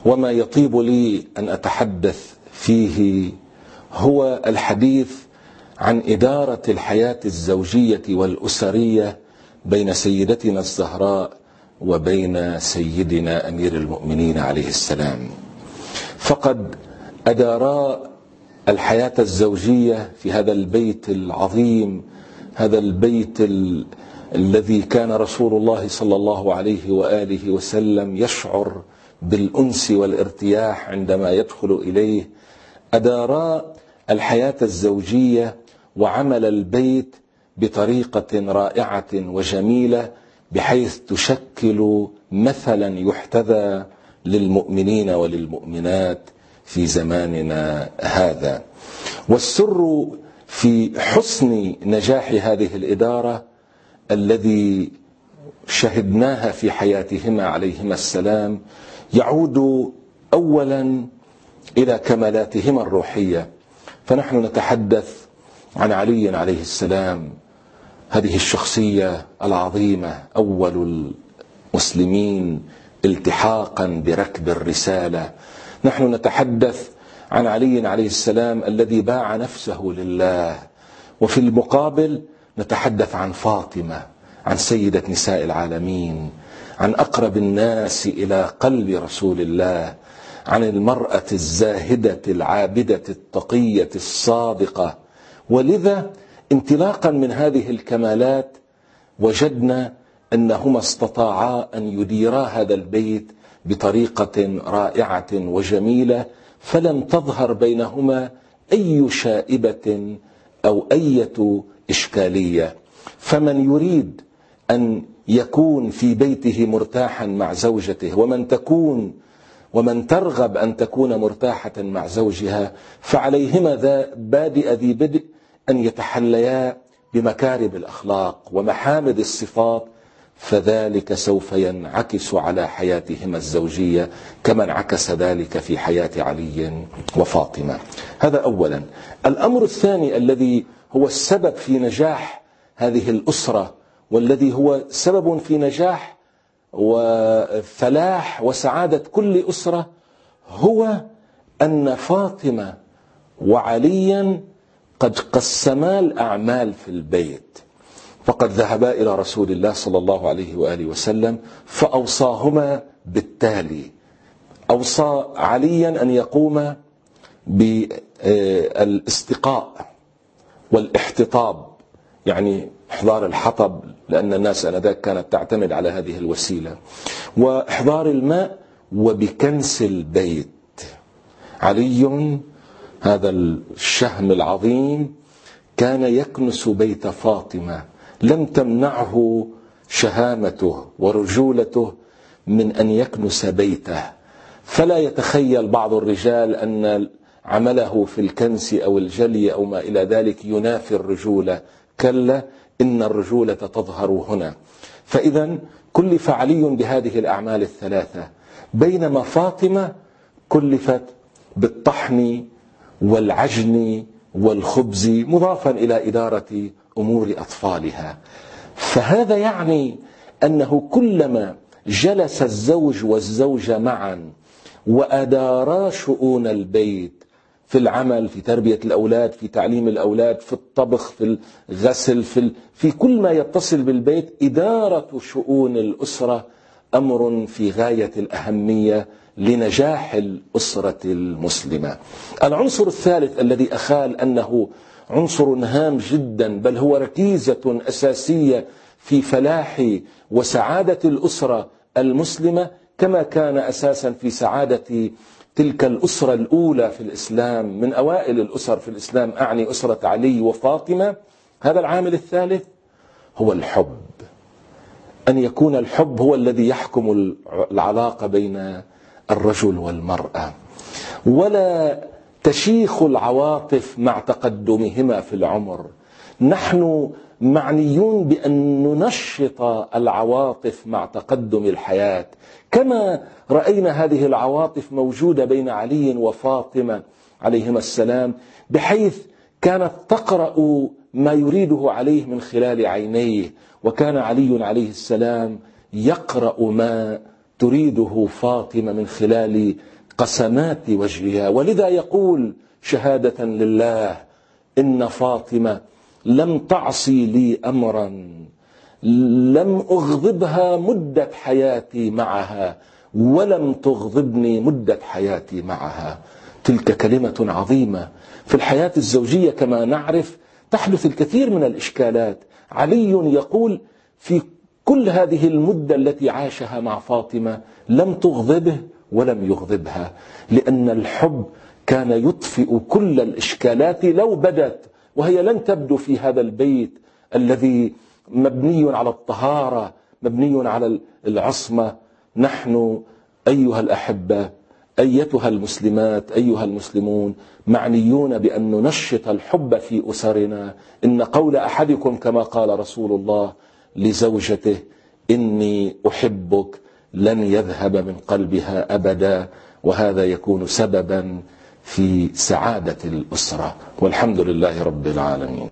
وما يطيب لي أن أتحدث فيه هو الحديث عن إدارة الحياة الزوجية والأسرية بين سيدتنا الزهراء وبين سيدنا أمير المؤمنين عليه السلام. فقد أدارا الحياة الزوجية في هذا البيت العظيم، هذا البيت الذي كان رسول الله صلى الله عليه وآله وسلم يشعر بالأنس والارتياح عندما يدخل إليه. أدارا الحياة الزوجية وعمل البيت بطريقة رائعة وجميلة، بحيث تشكل مثلا يحتذى للمؤمنين وللمؤمنات في زماننا هذا. والسر في حسن نجاح هذه الإدارة الذي شهدناها في حياتهما عليهما السلام يعود أولا إلى كمالاتهما الروحية. فنحن نتحدث عن عليه السلام، هذه الشخصية العظيمة، أول المسلمين التحاقا بركب الرسالة. نحن نتحدث عن عليه السلام الذي باع نفسه لله. وفي المقابل نتحدث عن فاطمة، عن سيدة نساء العالمين، عن أقرب الناس إلى قلب رسول الله، عن المرأة الزاهدة العابدة التقية الصادقة. ولذا انطلاقا من هذه الكمالات وجدنا أنهما استطاعا أن يديرا هذا البيت بطريقة رائعة وجميلة، فلم تظهر بينهما أي شائبة أو أي إشكالية. فمن يريد أن يكون في بيته مرتاحا مع زوجته، ومن ترغب أن تكون مرتاحة مع زوجها، فعليهما بادئ ذي بدء أن يتحليا بمكارم الأخلاق ومحامد الصفات، فذلك سوف ينعكس على حياتهما الزوجية كما انعكس ذلك في حياة علي وفاطمة. هذا أولا. الأمر الثاني الذي هو السبب في نجاح هذه الأسرة، والذي هو سبب في نجاح وفلاح وسعادة كل أسرة، هو أن فاطمة وعليا قد قسما الأعمال في البيت. فقد ذهبا إلى رسول الله صلى الله عليه وآله وسلم فأوصاهما بالتالي. أوصى عليا أن يقوم بالاستقاء والاحتطاب، يعني إحضار الحطب، لأن الناس آنذاك كانت تعتمد على هذه الوسيلة، وإحضار الماء، وبكنس البيت. علي هذا الشهم العظيم كان يكنس بيت فاطمة، لم تمنعه شهامته ورجولته من أن يكنس بيته. فلا يتخيل بعض الرجال أن عمله في الكنس أو الجلي أو ما إلى ذلك ينافي الرجولة. كلا، إن الرجولة تظهر هنا. فإذا كلف علي بهذه الأعمال الثلاثة، بينما فاطمة كلفت بالطحن والعجن والخبز، مضافا إلى إدارة أمور أطفالها. فهذا يعني أنه كلما جلس الزوج والزوجة معا وأدارا شؤون البيت، في العمل، في تربية الأولاد، في تعليم الأولاد، في الطبخ، في الغسل، في كل ما يتصل بالبيت، إدارة شؤون الأسرة أمر في غاية الأهمية لنجاح الأسرة المسلمة. العنصر الثالث الذي أخال أنه عنصر هام جدا، بل هو ركيزة أساسية في فلاح وسعادة الأسرة المسلمة، كما كان أساسا في سعادة تلك الأسرة الأولى في الإسلام، من أوائل الأسر في الإسلام، أعني أسرة علي وفاطمة. هذا العامل الثالث هو الحب، أن يكون الحب هو الذي يحكم العلاقة بين الرجل والمرأة، ولا تشيخ العواطف مع تقدمهما في العمر. نحن معنيون بأن ننشط العواطف مع تقدم الحياة، كما رأينا هذه العواطف موجودة بين علي وفاطمة عليهما السلام، بحيث كانت تقرأ ما يريده عليه من خلال عينيه، وكان علي عليه السلام يقرأ ما تريده فاطمة من خلال قسمات وجهها. ولذا يقول شهادة لله إن فاطمة لم تعصي لي أمرا لم أغضبها مدة حياتي معها ولم تغضبني مدة حياتي معها. تلك كلمة عظيمة. في الحياة الزوجية كما نعرف تحدث الكثير من الإشكالات. علي يقول في كل هذه المدة التي عاشها مع فاطمة لم تغضبه ولم يغضبها، لأن الحب كان يطفئ كل الإشكالات لو بدت، وهي لن تبدو في هذا البيت الذي مبني على الطهارة، مبني على العصمة. نحن أيها الأحبة، أيتها المسلمات، أيها المسلمون، معنيون بأن ننشط الحب في أسرنا. إن قول أحدكم كما قال رسول الله لزوجته إني أحبك لن يذهب من قلبها أبدا، وهذا يكون سببا في سعادة الأسرة. والحمد لله رب العالمين.